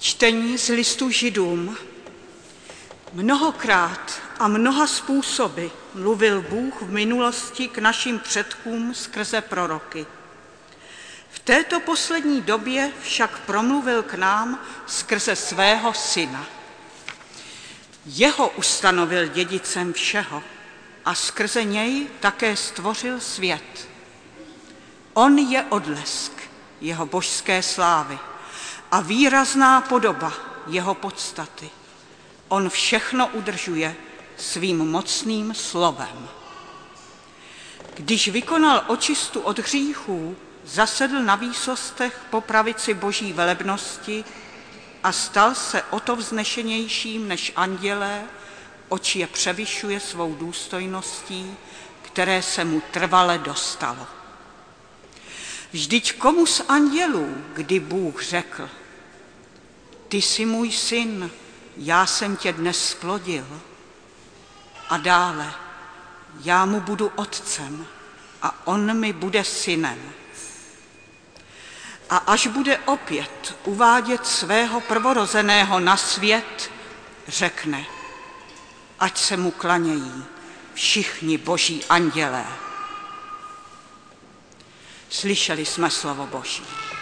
Čtení z listu Židům. Mnohokrát a mnoha způsoby mluvil Bůh v minulosti k našim předkům skrze proroky. V této poslední době však promluvil k nám skrze svého Syna. Jeho ustanovil dědicem všeho a skrze něj také stvořil svět. On je odlesk jeho božské slávy a výrazná podoba jeho podstaty. On všechno udržuje svým mocným slovem. Když vykonal očistu od hříchů, zasedl na výsostech po pravici boží velebnosti a stal se o to vznešenějším než andělé, oč je převyšuje svou důstojností, které se mu trvale dostalo. Vždyť komu z andělů, kdy Bůh řekl: Ty jsi můj syn, já jsem tě dnes zplodil. A dále: Já mu budu otcem a on mi bude synem. A až bude opět uvádět svého prvorozeného na svět, řekne: Ať se mu klanějí všichni boží andělé. Slyšeli jsme slovo Boží.